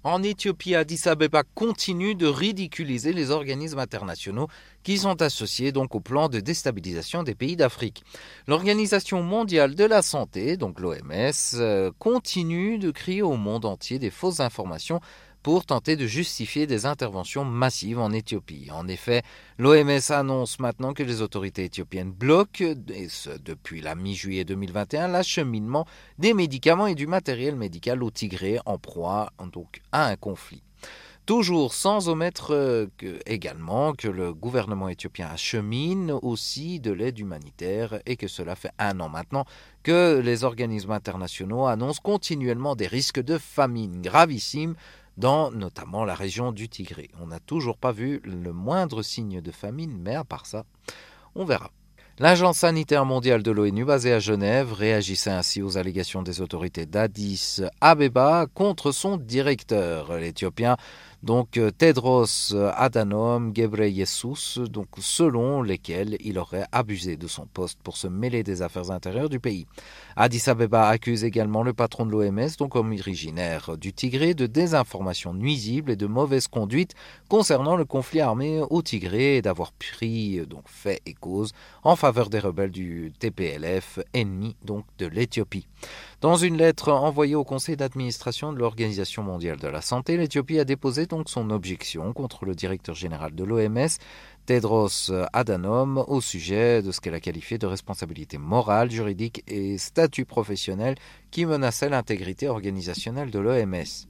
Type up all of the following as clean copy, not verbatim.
En Éthiopie, Addis Abeba continue de ridiculiser les organismes internationaux qui sont associés donc au plan de déstabilisation des pays d'Afrique. L'Organisation mondiale de la santé, donc l'OMS, continue de crier au monde entier des fausses informations pour tenter de justifier des interventions massives en Éthiopie. En effet, l'OMS annonce maintenant que les autorités éthiopiennes bloquent, et ce depuis la mi-juillet 2021, l'acheminement des médicaments et du matériel médical au Tigré en proie donc à un conflit. Toujours sans omettre également que le gouvernement éthiopien achemine aussi de l'aide humanitaire et que cela fait 1 an maintenant que les organismes internationaux annoncent continuellement des risques de famine gravissimes dans notamment la région du Tigré. On n'a toujours pas vu le moindre signe de famine, mais à part ça, on verra. L'Agence sanitaire mondiale de l'ONU, basée à Genève, réagissait ainsi aux allégations des autorités d'Addis Abeba contre son directeur, l'Éthiopien, donc Tedros Adhanom Ghebreyesus, donc selon lesquels il aurait abusé de son poste pour se mêler des affaires intérieures du pays. Addis Abeba accuse également le patron de l'OMS, donc originaire du Tigré, de désinformation nuisible et de mauvaise conduite concernant le conflit armé au Tigré et d'avoir pris donc fait et cause en faveur des rebelles du TPLF, ennemis donc de l'Éthiopie. Dans une lettre envoyée au conseil d'administration de l'Organisation mondiale de la santé, l'Éthiopie a déposé donc son objection contre le directeur général de l'OMS, Tedros Adhanom, au sujet de ce qu'elle a qualifié de responsabilité morale, juridique et statut professionnel qui menaçait l'intégrité organisationnelle de l'OMS.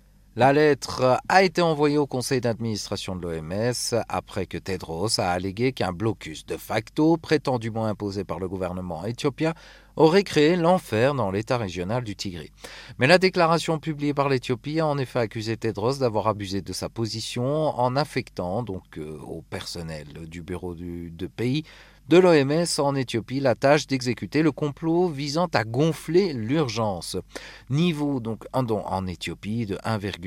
La lettre a été envoyée au conseil d'administration de l'OMS après que Tedros a allégué qu'un blocus de facto, prétendument imposé par le gouvernement éthiopien, aurait créé l'enfer dans l'état régional du Tigré. Mais la déclaration publiée par l'Éthiopie a en effet accusé Tedros d'avoir abusé de sa position en affectant donc au personnel du bureau de pays de l'OMS en Éthiopie la tâche d'exécuter le complot visant à gonfler l'urgence. Niveau donc en Éthiopie de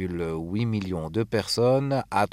1,8 million de personnes à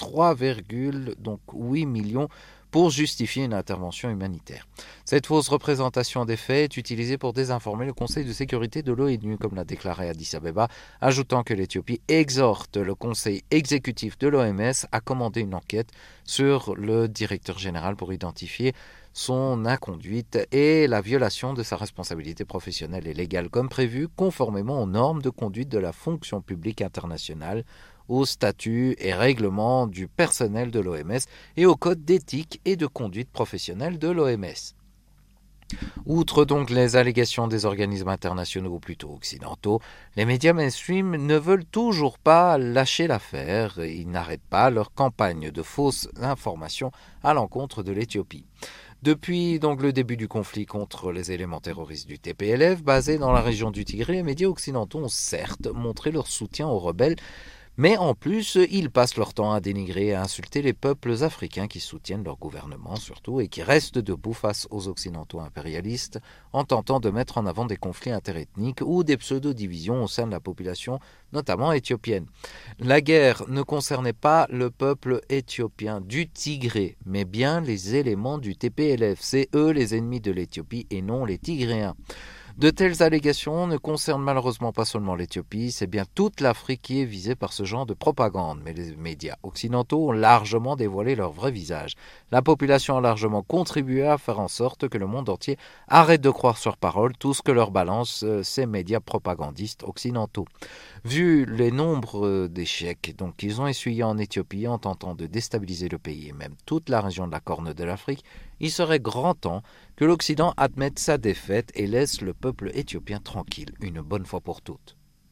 3,8 millions pour justifier une intervention humanitaire. Cette fausse représentation des faits est utilisée pour désinformer le Conseil de sécurité de l'ONU, comme l'a déclaré Addis Abeba, ajoutant que l'Éthiopie exhorte le Conseil exécutif de l'OMS à commander une enquête sur le directeur général pour identifier son inconduite et la violation de sa responsabilité professionnelle et légale comme prévu, conformément aux normes de conduite de la fonction publique internationale, aux statuts et règlements du personnel de l'OMS et au code d'éthique et de conduite professionnelle de l'OMS. Outre donc les allégations des organismes internationaux ou plutôt occidentaux, les médias mainstream ne veulent toujours pas lâcher l'affaire et ils n'arrêtent pas leur campagne de fausses informations à l'encontre de l'Éthiopie. Depuis donc le début du conflit contre les éléments terroristes du TPLF, basés dans la région du Tigré, les médias occidentaux ont certes montré leur soutien aux rebelles, mais en plus, ils passent leur temps à dénigrer et à insulter les peuples africains qui soutiennent leur gouvernement surtout et qui restent debout face aux occidentaux impérialistes en tentant de mettre en avant des conflits interethniques ou des pseudo-divisions au sein de la population, notamment éthiopienne. La guerre ne concernait pas le peuple éthiopien du Tigré, mais bien les éléments du TPLF. C'est eux les ennemis de l'Éthiopie et non les Tigréens. De telles allégations ne concernent malheureusement pas seulement l'Éthiopie, c'est bien toute l'Afrique qui est visée par ce genre de propagande. Mais les médias occidentaux ont largement dévoilé leur vrai visage. La population a largement contribué à faire en sorte que le monde entier arrête de croire sur parole tout ce que leur balancent ces médias propagandistes occidentaux. Vu les nombres d'échecs qu'ils ont essuyés en Éthiopie en tentant de déstabiliser le pays et même toute la région de la Corne de l'Afrique, il serait grand temps que l'Occident admette sa défaite et laisse le peuple éthiopien tranquille, une bonne fois pour toutes.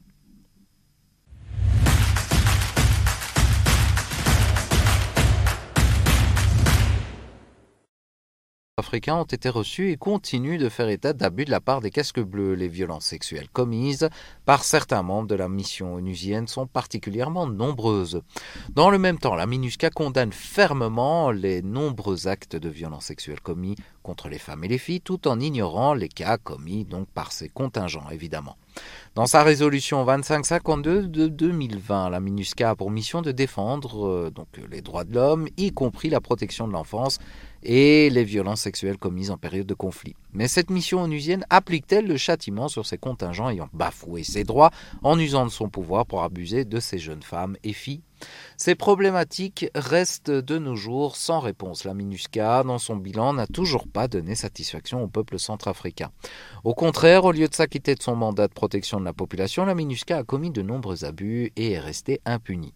Africains ont été reçus et continuent de faire état d'abus de la part des casques bleus. Les violences sexuelles commises par certains membres de la mission onusienne sont particulièrement nombreuses. Dans le même temps, la MINUSCA condamne fermement les nombreux actes de violences sexuelles commis contre les femmes et les filles, tout en ignorant les cas commis donc par ces contingents, évidemment. Dans sa résolution 2552 de 2020, la MINUSCA a pour mission de défendre les droits de l'homme, y compris la protection de l'enfance et les violences sexuelles commises en période de conflit. Mais cette mission onusienne applique-t-elle le châtiment sur ces contingents ayant bafoué ses droits en usant de son pouvoir pour abuser de ces jeunes femmes et filles ? Ces problématiques restent de nos jours sans réponse. La MINUSCA, dans son bilan, n'a toujours pas donné satisfaction au peuple centrafricain. Au contraire, au lieu de s'acquitter de son mandat de protection de la population, la MINUSCA a commis de nombreux abus et est restée impunie.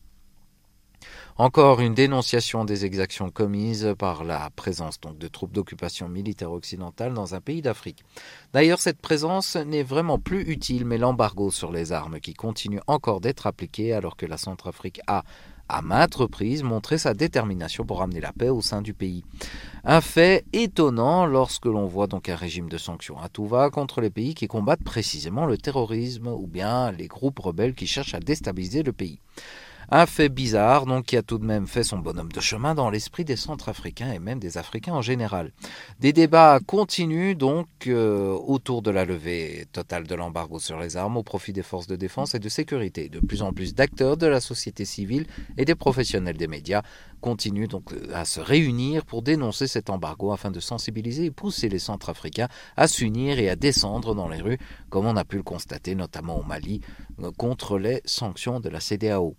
Encore une dénonciation des exactions commises par la présence de troupes d'occupation militaire occidentale dans un pays d'Afrique. D'ailleurs, cette présence n'est vraiment plus utile, mais l'embargo sur les armes qui continue encore d'être appliqué alors que la Centrafrique a, à maintes reprises, montré sa détermination pour ramener la paix au sein du pays. Un fait étonnant lorsque l'on voit donc un régime de sanctions à tout va contre les pays qui combattent précisément le terrorisme ou bien les groupes rebelles qui cherchent à déstabiliser le pays. Un fait bizarre, donc, qui a tout de même fait son bonhomme de chemin dans l'esprit des Centrafricains et même des Africains en général. Des débats continuent donc autour de la levée totale de l'embargo sur les armes au profit des forces de défense et de sécurité. De plus en plus d'acteurs de la société civile et des professionnels des médias continuent donc à se réunir pour dénoncer cet embargo afin de sensibiliser et pousser les Centrafricains à s'unir et à descendre dans les rues, comme on a pu le constater notamment au Mali, contre les sanctions de la CEDEAO.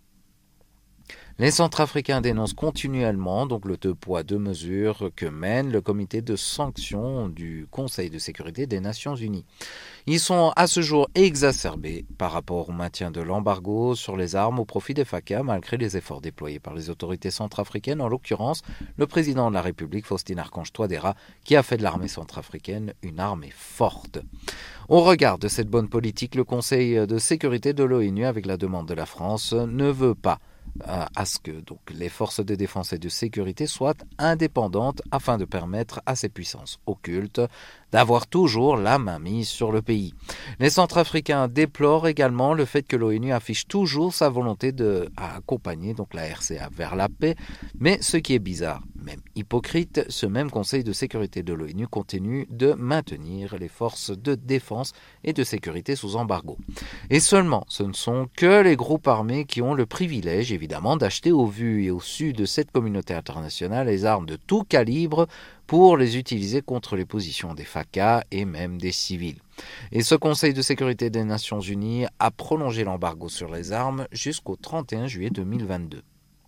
Les Centrafricains dénoncent continuellement donc le deux poids deux mesures que mène le comité de sanctions du Conseil de sécurité des Nations Unies. Ils sont à ce jour exacerbés par rapport au maintien de l'embargo sur les armes au profit des FACA malgré les efforts déployés par les autorités centrafricaines, en l'occurrence le président de la République Faustin Archange Touadéra qui a fait de l'armée centrafricaine une armée forte. Au regard de cette bonne politique, le Conseil de sécurité de l'ONU, avec la demande de la France, ne veut pas à ce que les forces de défense et de sécurité soient indépendantes afin de permettre à ces puissances occultes d'avoir toujours la main mise sur le pays. Les Centrafricains déplorent également le fait que l'ONU affiche toujours sa volonté d'accompagner la RCA vers la paix, mais ce qui est bizarre, même hypocrite, ce même Conseil de sécurité de l'ONU continue de maintenir les forces de défense et de sécurité sous embargo. Et seulement, ce ne sont que les groupes armés qui ont le privilège, évidemment, d'acheter au vu et au su de cette communauté internationale les armes de tout calibre pour les utiliser contre les positions des FACA et même des civils. Et ce Conseil de sécurité des Nations Unies a prolongé l'embargo sur les armes jusqu'au 31 juillet 2022.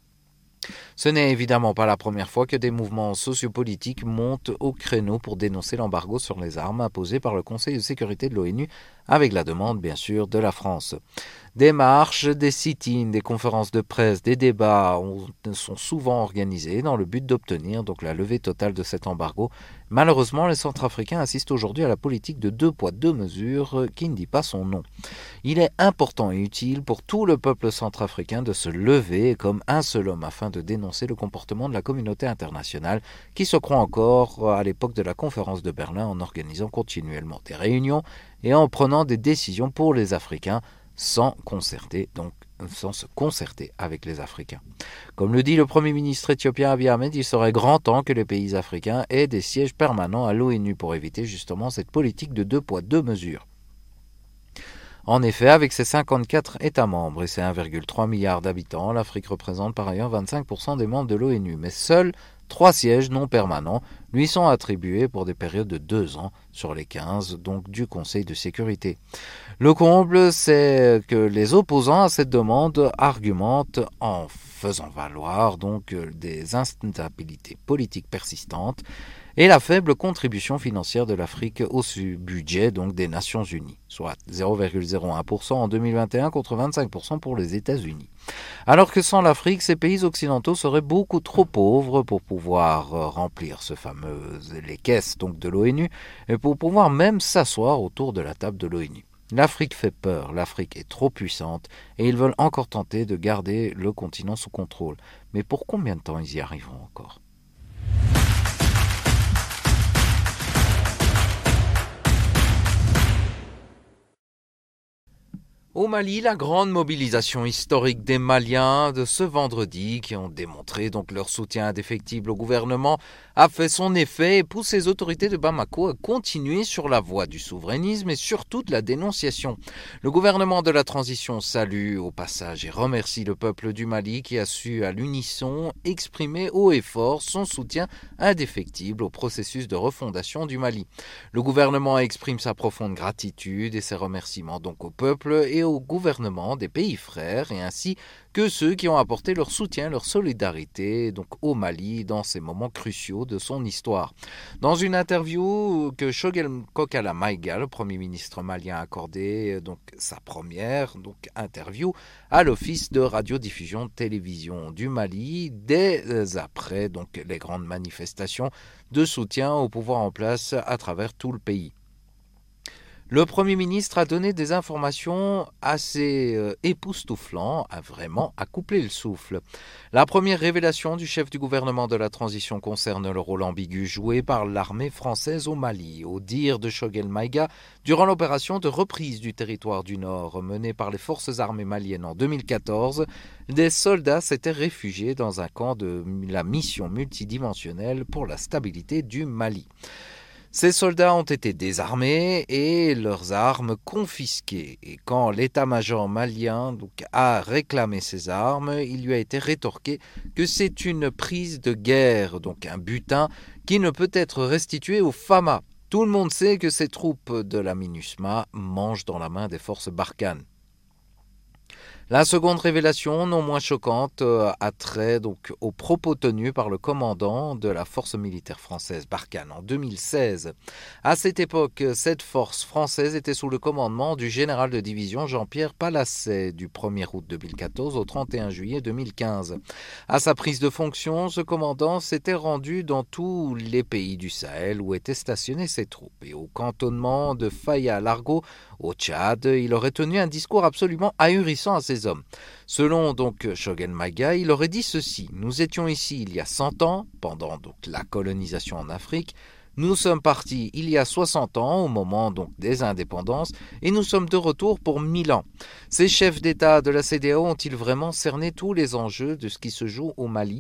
Ce n'est évidemment pas la première fois que des mouvements sociopolitiques montent au créneau pour dénoncer l'embargo sur les armes imposé par le Conseil de sécurité de l'ONU, avec la demande bien sûr de la France. Des marches, des sit-ins, des conférences de presse, des débats sont souvent organisés dans le but d'obtenir la levée totale de cet embargo. Malheureusement, les Centrafricains assistent aujourd'hui à la politique de deux poids deux mesures qui ne dit pas son nom. Il est important et utile pour tout le peuple centrafricain de se lever comme un seul homme afin de dénoncer le comportement de la communauté internationale qui se croit encore à l'époque de la conférence de Berlin en organisant continuellement des réunions et en prenant des décisions pour les Africains sans se concerter avec les Africains. Comme le dit le Premier ministre éthiopien Abiy Ahmed, il serait grand temps que les pays africains aient des sièges permanents à l'ONU pour éviter justement cette politique de deux poids deux mesures. En effet, avec ses 54 États membres et ses 1,3 milliard d'habitants, l'Afrique représente par ailleurs 25% des membres de l'ONU, mais seuls 3 sièges non permanents lui sont attribués pour des périodes de 2 ans sur les 15 du Conseil de sécurité. Le comble, c'est que les opposants à cette demande argumentent en faisant valoir des instabilités politiques persistantes et la faible contribution financière de l'Afrique au budget des Nations Unies, soit 0,01% en 2021 contre 25% pour les États-Unis. Alors que sans l'Afrique, ces pays occidentaux seraient beaucoup trop pauvres pour pouvoir remplir les caisses de l'ONU et pour pouvoir même s'asseoir autour de la table de l'ONU. L'Afrique fait peur, l'Afrique est trop puissante et ils veulent encore tenter de garder le continent sous contrôle. Mais pour combien de temps ils y arriveront encore ? Au Mali, la grande mobilisation historique des Maliens de ce vendredi, qui ont démontré donc leur soutien indéfectible au gouvernement, a fait son effet et pousse les autorités de Bamako à continuer sur la voie du souverainisme et surtout de la dénonciation. Le gouvernement de la transition salue au passage et remercie le peuple du Mali qui a su à l'unisson exprimer haut et fort son soutien indéfectible au processus de refondation du Mali. Le gouvernement exprime sa profonde gratitude et ses remerciements donc au peuple et au gouvernement des pays frères et ainsi que ceux qui ont apporté leur soutien, leur solidarité donc au Mali dans ces moments cruciaux de son histoire. Dans une interview que Choguel Kokala Maïga, le Premier ministre malien, a accordé donc sa première interview à l'Office de radiodiffusion de télévision du Mali dès après donc les grandes manifestations de soutien au pouvoir en place à travers tout le pays. Le Premier ministre a donné des informations assez époustouflantes, vraiment à couper le souffle. La première révélation du chef du gouvernement de la transition concerne le rôle ambigu joué par l'armée française au Mali. Au dire de Choguel Maïga, durant l'opération de reprise du territoire du Nord menée par les forces armées maliennes en 2014, des soldats s'étaient réfugiés dans un camp de la mission multidimensionnelle pour la stabilité du Mali. Ces soldats ont été désarmés et leurs armes confisquées. Et quand l'état-major malien a réclamé ces armes, il lui a été rétorqué que c'est une prise de guerre, donc un butin qui ne peut être restitué aux FAMA. Tout le monde sait que ces troupes de la MINUSMA mangent dans la main des forces Barkhane. La seconde révélation, non moins choquante, a trait donc aux propos tenus par le commandant de la force militaire française Barkhane en 2016. À cette époque, cette force française était sous le commandement du général de division Jean-Pierre Palasset du 1er août 2014 au 31 juillet 2015. À sa prise de fonction, ce commandant s'était rendu dans tous les pays du Sahel où étaient stationnées ses troupes. Et au cantonnement de Faya-Largo, au Tchad, il aurait tenu un discours absolument ahurissant à ses hommes. Selon donc Choguel Maïga, il aurait dit ceci: « Nous étions ici il y a 100 ans, pendant donc la colonisation en Afrique. Nous sommes partis il y a 60 ans, au moment donc des indépendances, et nous sommes de retour pour 1000 ans. Ces chefs d'État de la CEDEAO ont-ils vraiment cerné tous les enjeux de ce qui se joue au Mali ?»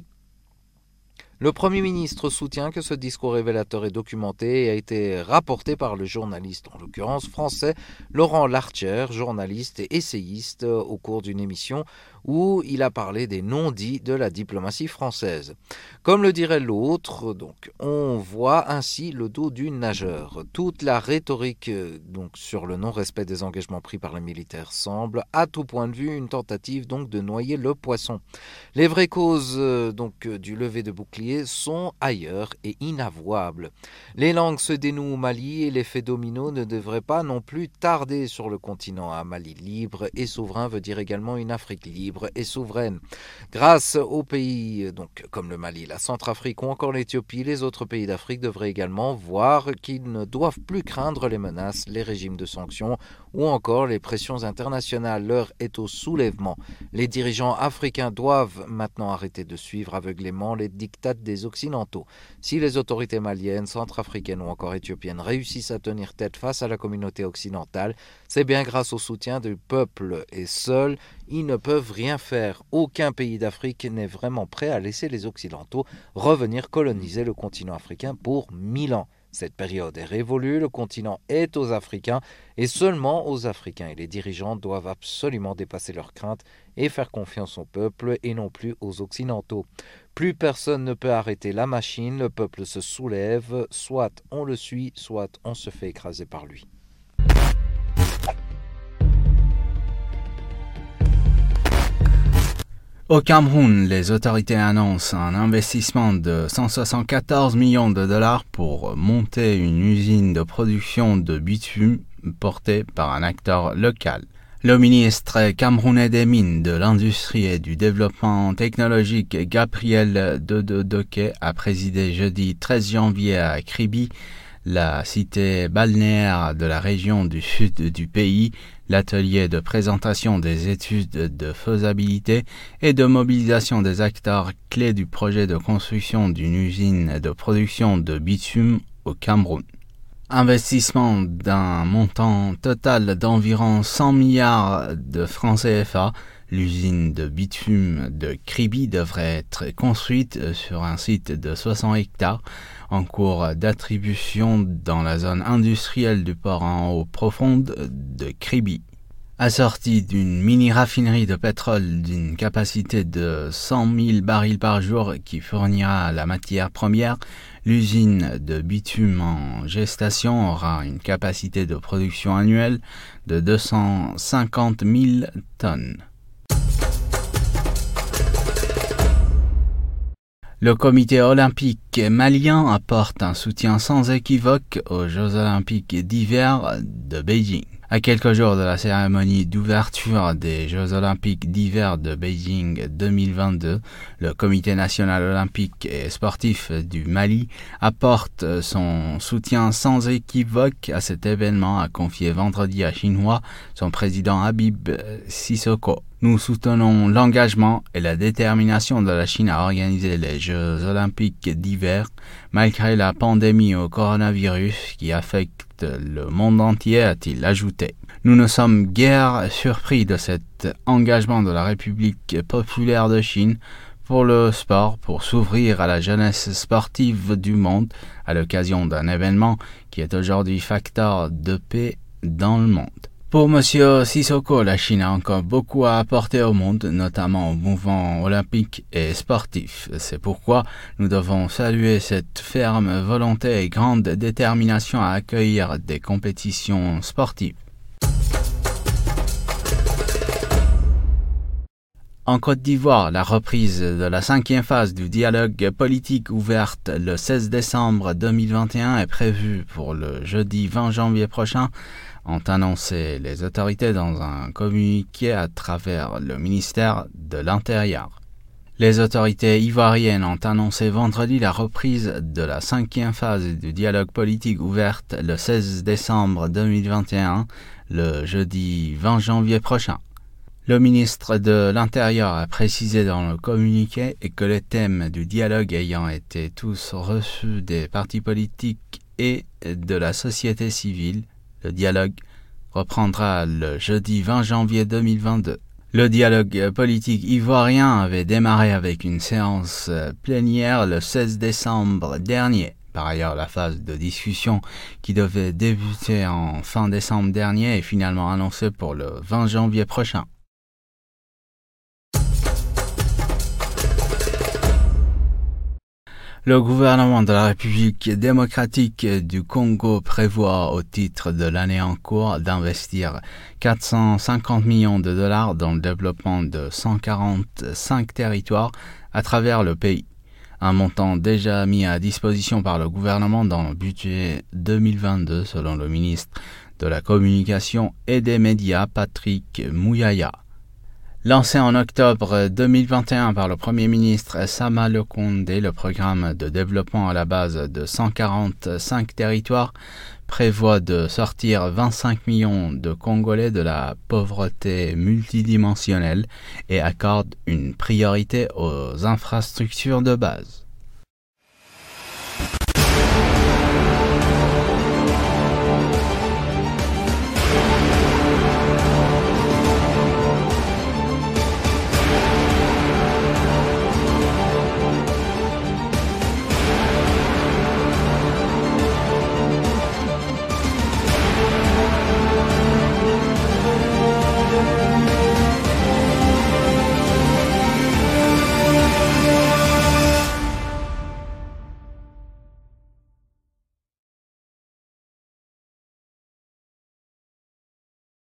Le Premier ministre soutient que ce discours révélateur est documenté et a été rapporté par le journaliste, en l'occurrence français, Laurent Larcher, journaliste et essayiste, au cours d'une émission où il a parlé des non-dits de la diplomatie française. Comme le dirait l'autre, donc, on voit ainsi le dos du nageur. Toute la rhétorique donc, sur le non-respect des engagements pris par les militaires semble, à tout point de vue, une tentative donc, de noyer le poisson. Les vraies causes donc, du lever de bouclier sont ailleurs et inavouables. Les langues se dénouent au Mali et l'effet domino ne devrait pas non plus tarder sur le continent. Un Mali libre et souverain veut dire également une Afrique libre et souveraine. Grâce aux pays donc, comme le Mali, la Centrafrique ou encore l'Éthiopie, les autres pays d'Afrique devraient également voir qu'ils ne doivent plus craindre les menaces, les régimes de sanctions ou encore les pressions internationales. L'heure est au soulèvement. Les dirigeants africains doivent maintenant arrêter de suivre aveuglément les diktats des Occidentaux. Si les autorités maliennes, centrafricaines ou encore éthiopiennes réussissent à tenir tête face à la communauté occidentale, c'est bien grâce au soutien du peuple et seuls, ils ne peuvent rien faire. Aucun pays d'Afrique n'est vraiment prêt à laisser les Occidentaux revenir coloniser le continent africain pour 1000 ans. Cette période est révolue, le continent est aux Africains et seulement aux Africains. Et les dirigeants doivent absolument dépasser leurs craintes et faire confiance au peuple et non plus aux Occidentaux. Plus personne ne peut arrêter la machine, le peuple se soulève, soit on le suit, soit on se fait écraser par lui. Au Cameroun, les autorités annoncent un investissement de 174 millions de dollars pour monter une usine de production de bitume portée par un acteur local. Le ministre camerounais des Mines, de l'Industrie et du Développement technologique Gabriel Dododoké a présidé jeudi 13 janvier à Kribi, la cité balnéaire de la région du sud du pays, l'atelier de présentation des études de faisabilité et de mobilisation des acteurs clés du projet de construction d'une usine de production de bitume au Cameroun. Investissement d'un montant total d'environ 100 milliards de francs CFA, l'usine de bitume de Kribi devrait être construite sur un site de 60 hectares en cours d'attribution dans la zone industrielle du port en eau profonde de Kribi. Assortie d'une mini-raffinerie de pétrole d'une capacité de 100 000 barils par jour qui fournira la matière première, l'usine de bitume en gestation aura une capacité de production annuelle de 250 000 tonnes. Le comité olympique malien apporte un soutien sans équivoque aux Jeux olympiques d'hiver de Beijing. À quelques jours de la cérémonie d'ouverture des Jeux olympiques d'hiver de Beijing 2022, le Comité national olympique et sportif du Mali apporte son soutien sans équivoque à cet événement, a confié vendredi à Xinhua son président Habib Sissoko. Nous soutenons l'engagement et la détermination de la Chine à organiser les Jeux olympiques d'hiver malgré la pandémie au coronavirus qui affecte le monde entier, a-t-il ajouté. Nous ne sommes guère surpris de cet engagement de la République populaire de Chine pour le sport, pour s'ouvrir à la jeunesse sportive du monde à l'occasion d'un événement qui est aujourd'hui facteur de paix dans le monde. Pour M. Sissoko, la Chine a encore beaucoup à apporter au monde, notamment au mouvement olympique et sportif. C'est pourquoi nous devons saluer cette ferme volonté et grande détermination à accueillir des compétitions sportives. En Côte d'Ivoire, la reprise de la 5e phase du dialogue politique ouverte le 16 décembre 2021 est prévue pour le jeudi 20 janvier prochain, ont annoncé les autorités dans un communiqué à travers le ministère de l'Intérieur. Les autorités ivoiriennes ont annoncé vendredi la reprise de la 5e phase du dialogue politique ouverte le 16 décembre 2021, le jeudi 20 janvier prochain. Le ministre de l'Intérieur a précisé dans le communiqué que les thèmes du dialogue ayant été tous reçus des partis politiques et de la société civile, le dialogue reprendra le jeudi 20 janvier 2022. Le dialogue politique ivoirien avait démarré avec une séance plénière le 16 décembre dernier. Par ailleurs, la phase de discussion qui devait débuter en fin décembre dernier est finalement annoncée pour le 20 janvier prochain. Le gouvernement de la République démocratique du Congo prévoit au titre de l'année en cours d'investir 450 millions de dollars dans le développement de 145 territoires à travers le pays. Un montant déjà mis à disposition par le gouvernement dans le budget 2022 selon le ministre de la Communication et des Médias Patrick Mouyaya. Lancé en octobre 2021 par le Premier ministre Sama Lukonde, le programme de développement à la base de 145 territoires prévoit de sortir 25 millions de Congolais de la pauvreté multidimensionnelle et accorde une priorité aux infrastructures de base.